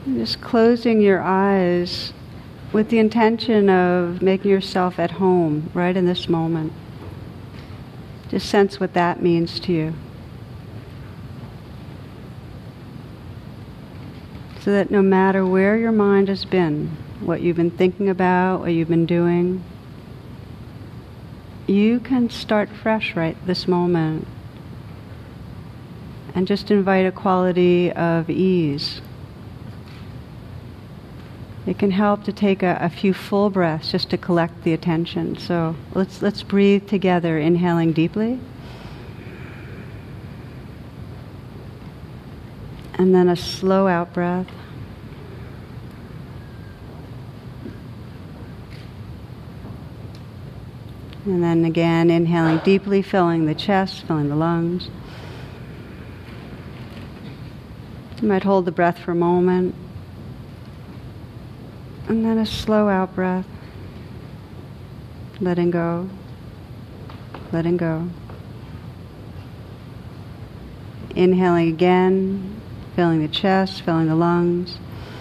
Just closing your eyes with the intention of making yourself at home right in this moment. Just sense what that means to you. So that no matter where your mind has been, what you've been thinking about, what you've been doing, you can start fresh right this moment and just invite a quality of ease. It can help to take a few full breaths just to collect the attention. So let's breathe together, inhaling deeply. And then a slow out breath. And then again, inhaling deeply, filling the chest, filling the lungs. You might hold the breath for a moment. And then a slow out breath. Letting go. Letting go. Inhaling again, filling the chest, filling the lungs.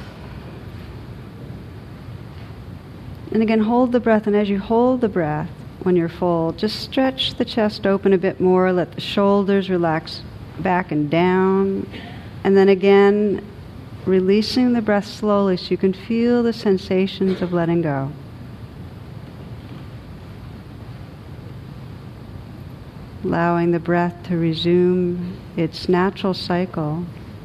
And again, hold the breath, and as you hold the breath, when you're full, just stretch the chest open a bit more, let the shoulders relax back and down, and then again, releasing the breath slowly so you can feel the sensations of letting go. Allowing the breath to resume its natural cycle.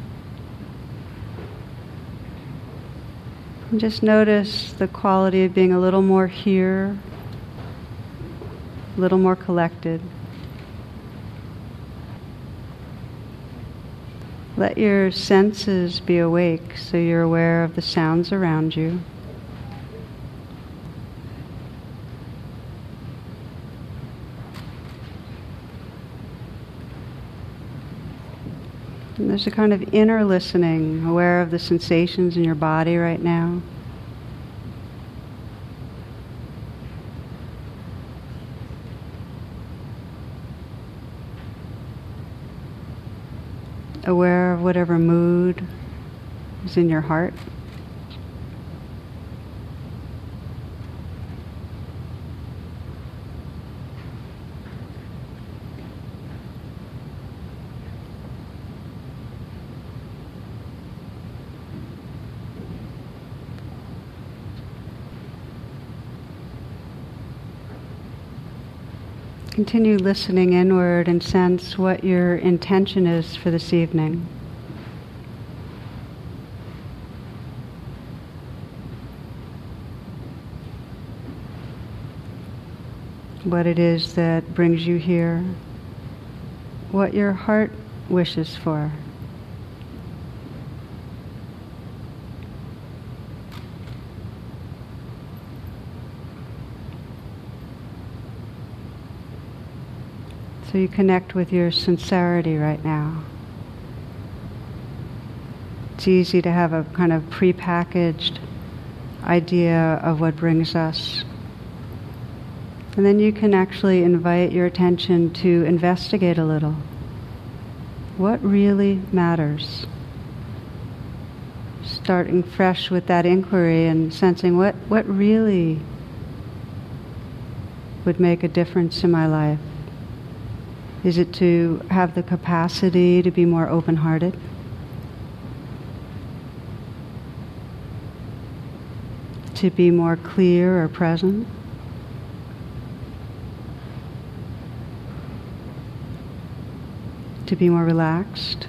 And just notice the quality of being a little more here, a little more collected. Let your senses be awake so you're aware of the sounds around you. And there's a kind of inner listening, aware of the sensations in your body right now. Aware of whatever mood is in your heart. Continue listening inward and sense what your intention is for this evening. What it is that brings you here. What your heart wishes for. So you connect with your sincerity right now. It's easy to have a kind of prepackaged idea of what brings us. And then you can actually invite your attention to investigate a little. What really matters? Starting fresh with that inquiry and sensing what really would make a difference in my life. Is it to have the capacity to be more open-hearted? To be more clear or present? To be more relaxed?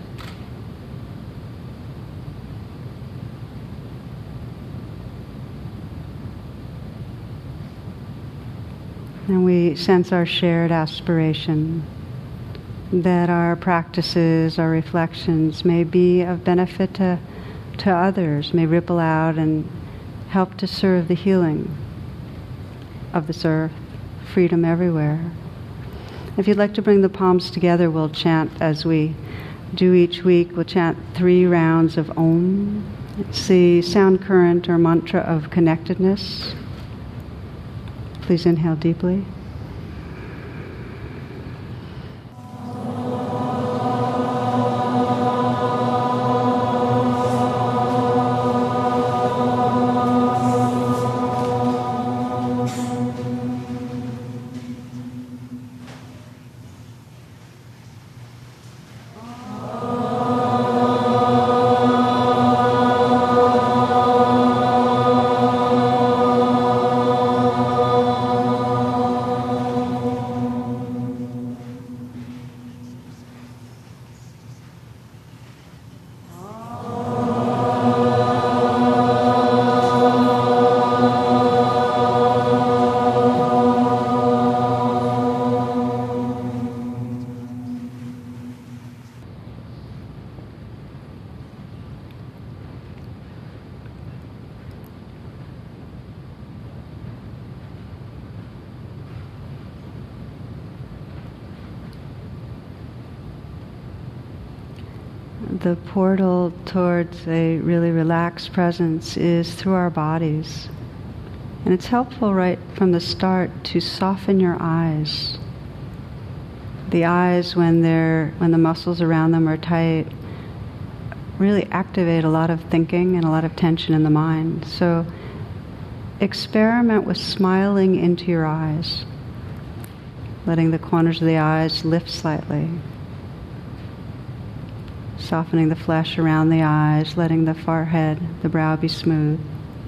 And we sense our shared aspiration that our practices, our reflections may be of benefit to others, may ripple out and help to serve the healing of this earth, freedom everywhere. If you'd like to bring the palms together, we'll chant as we do each week. We'll chant 3 rounds of Om. It's the sound current or mantra of connectedness. Please inhale deeply. the portal towards a really relaxed presence is through our bodies. And it's helpful right from the start to soften your eyes. The eyes, when the muscles around them are tight, really activate a lot of thinking and a lot of tension in the mind. So experiment with smiling into your eyes, letting the corners of the eyes lift slightly, softening the flesh around the eyes, letting the forehead, the brow be smooth.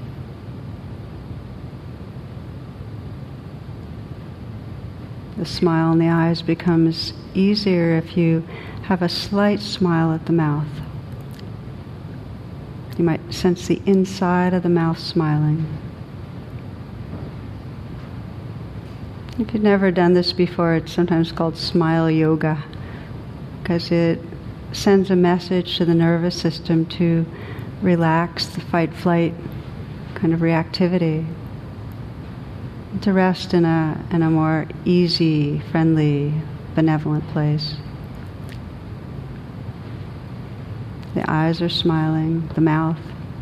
The smile in the eyes becomes easier if you have a slight smile at the mouth. You might sense the inside of the mouth smiling. If you've never done this before, it's sometimes called smile yoga, because it sends a message to the nervous system to relax the fight-flight kind of reactivity, to rest in a more easy, friendly, benevolent place. The eyes are smiling, the mouth.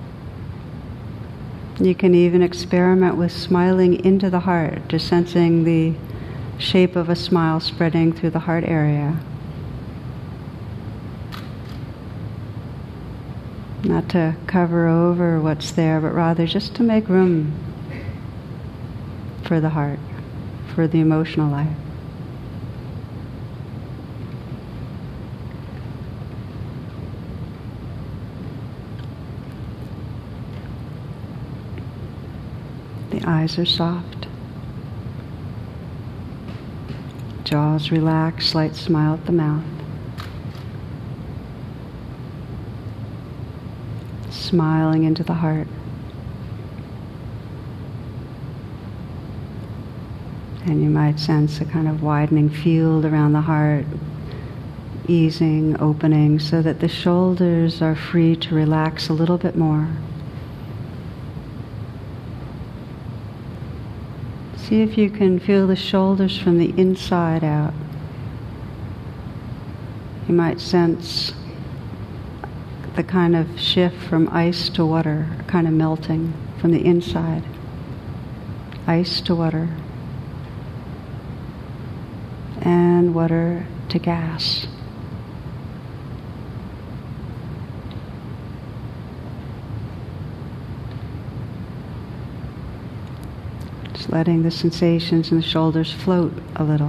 You can even experiment with smiling into the heart, just sensing the shape of a smile spreading through the heart area. Not to cover over what's there, but rather just to make room for the heart, for the emotional life. The eyes are soft. Jaws relaxed, slight smile at the mouth. Smiling into the heart. And you might sense a kind of widening field around the heart, easing, opening, so that the shoulders are free to relax a little bit more. See if you can feel the shoulders from the inside out. You might sense the kind of shift from ice to water, kind of melting from the inside. Ice to water. And water to gas. Just letting the sensations in the shoulders float a little.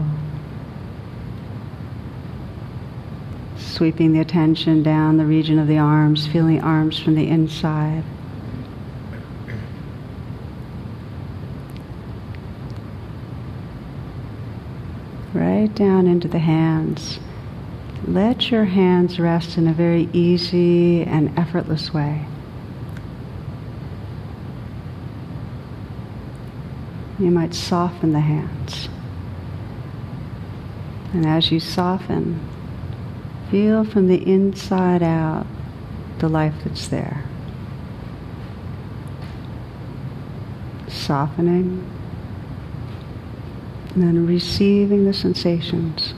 Sweeping the attention down the region of the arms, feeling the arms from the inside. Right down into the hands. Let your hands rest in a very easy and effortless way. You might soften the hands. And as you soften, feel from the inside out the life that's there. Softening. And then receiving the sensations.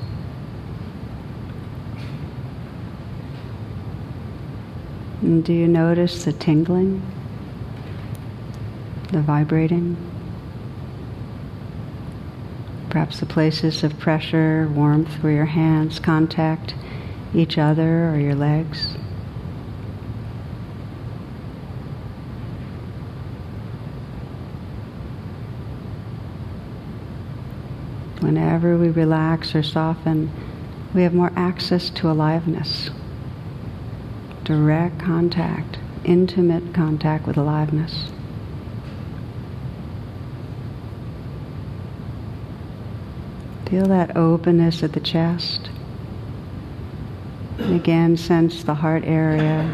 And do you notice the tingling? The vibrating? Perhaps the places of pressure, warmth where your hands contact each other or your legs. Whenever we relax or soften, we have more access to aliveness. Direct contact, intimate contact with aliveness. Feel that openness at the chest. And again, sense the heart area.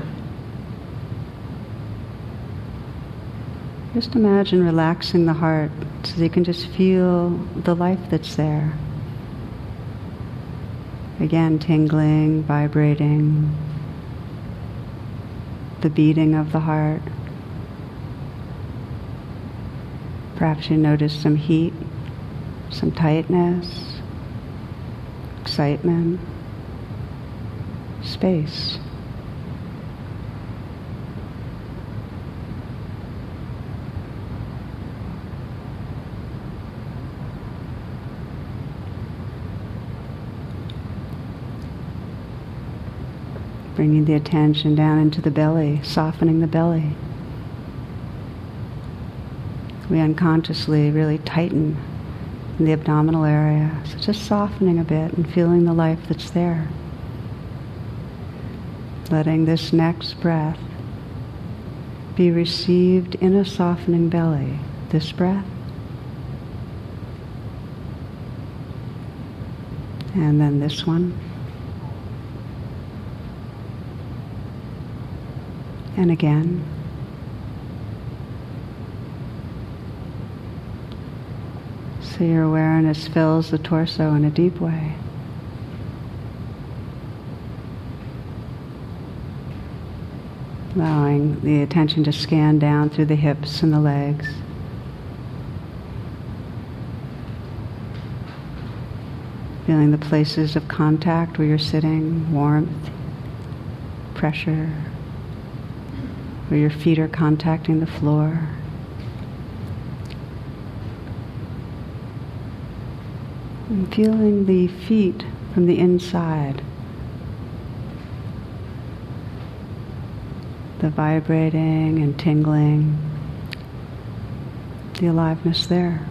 Just imagine relaxing the heart so that you can just feel the life that's there. Again, tingling, vibrating, the beating of the heart. Perhaps you notice some heat, some tightness, excitement, space. Bringing the attention down into the belly, softening the belly. We unconsciously really tighten in the abdominal area. So just softening a bit and feeling the life that's there. Letting this next breath be received in a softening belly. This breath. And then this one. And again. So your awareness fills the torso in a deep way. Allowing the attention to scan down through the hips and the legs. Feeling the places of contact where you're sitting, warmth, pressure, where your feet are contacting the floor. And feeling the feet from the inside. The vibrating and tingling, the aliveness there.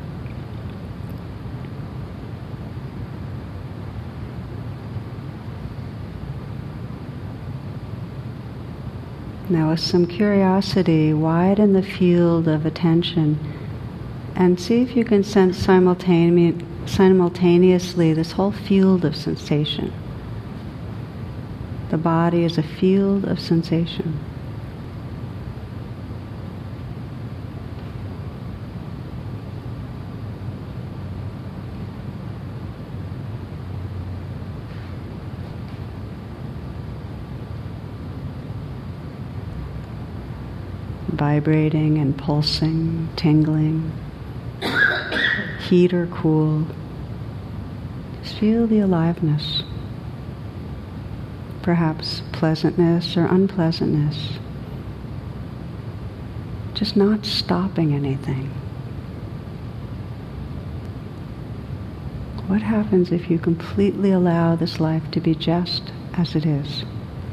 Now with some curiosity, widen the field of attention and see if you can sense simultaneously this whole field of sensation. The body is a field of sensation. Vibrating and pulsing, tingling, heat or cool. Just feel the aliveness. Perhaps pleasantness or unpleasantness. Just not stopping anything. What happens if you completely allow this life to be just as it is?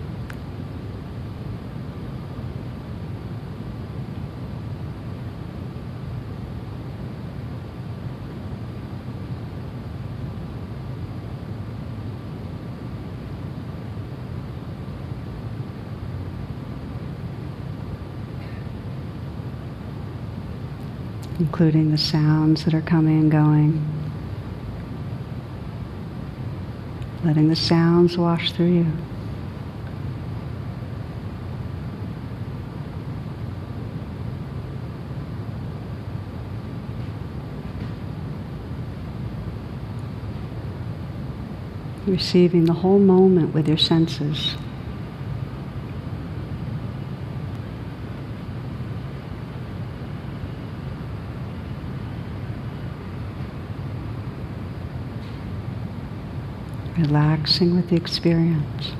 Including the sounds that are coming and going. Letting the sounds wash through you. Receiving the whole moment with your senses. Relaxing with the experience.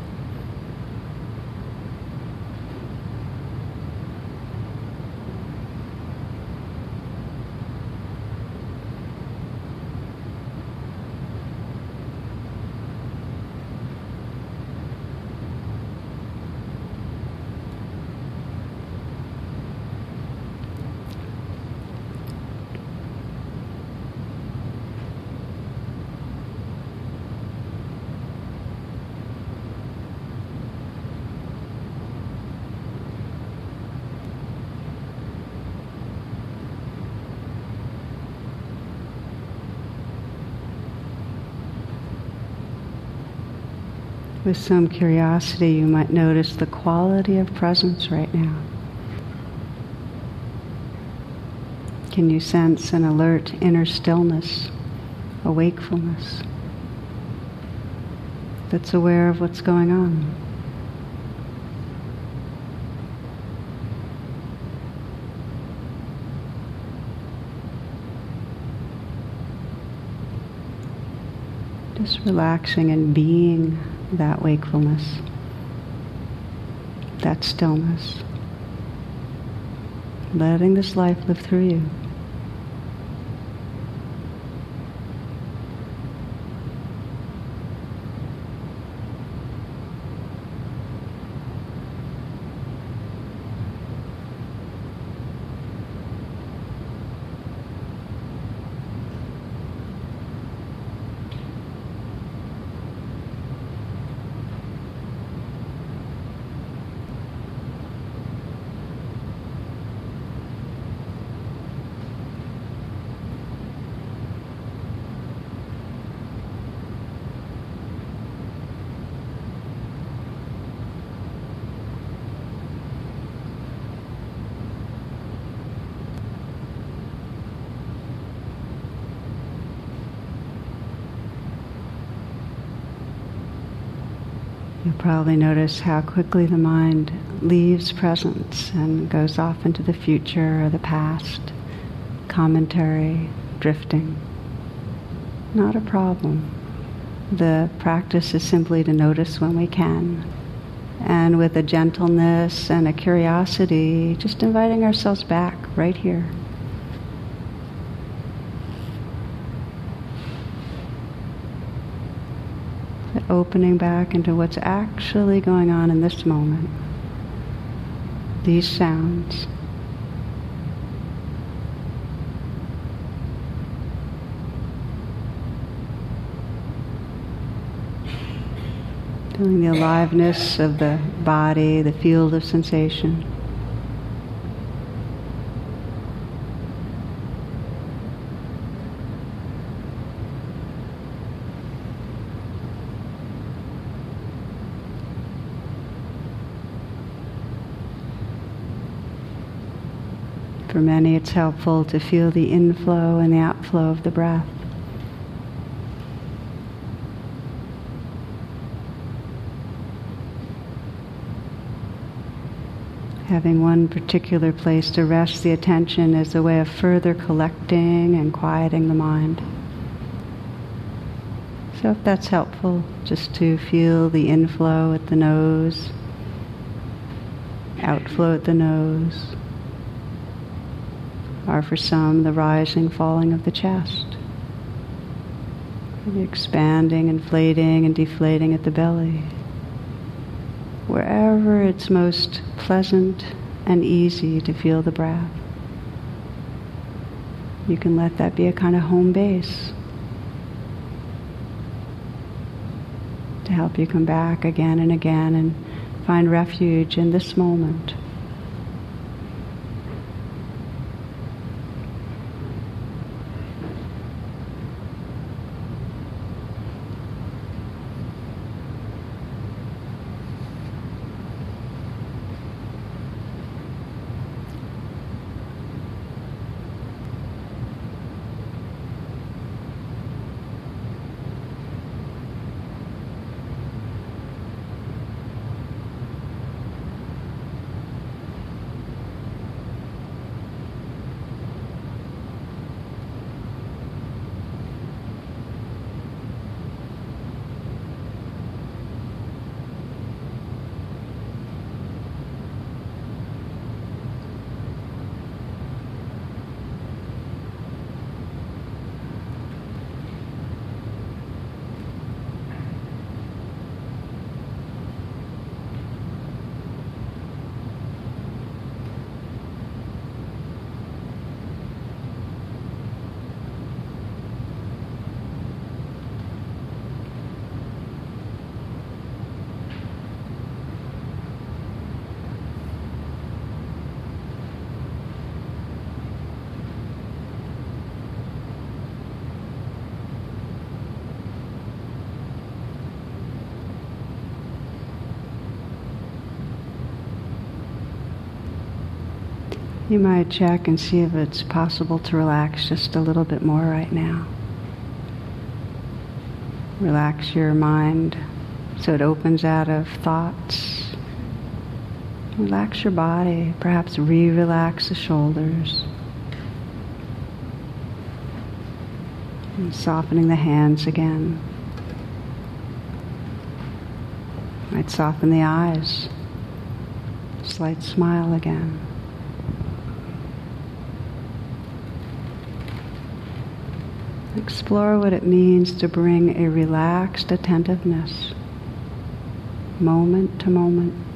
With some curiosity, you might notice the quality of presence right now. Can you sense an alert inner stillness, a wakefulness that's aware of what's going on? Just relaxing and being that wakefulness, that stillness, letting this life live through you. You'll probably notice how quickly the mind leaves presence and goes off into the future or the past, commentary, drifting. Not a problem. The practice is simply to notice when we can. And with a gentleness and a curiosity, just inviting ourselves back right here. Opening back into what's actually going on in this moment. These sounds. Feeling the aliveness of the body, the field of sensation. For many, it's helpful to feel the inflow and the outflow of the breath. Having one particular place to rest the attention is a way of further collecting and quieting the mind. So if that's helpful, just to feel the inflow at the nose, outflow at the nose, or for some, the rising, falling of the chest, the expanding, inflating, and deflating at the belly. Wherever it's most pleasant and easy to feel the breath, you can let that be a kind of home base to help you come back again and again and find refuge in this moment. You might check and see if it's possible to relax just a little bit more right now. Relax your mind so it opens out of thoughts. Relax your body, perhaps re-relax the shoulders. And softening the hands again. Might soften the eyes. Slight smile again. Explore what it means to bring a relaxed attentiveness, moment to moment.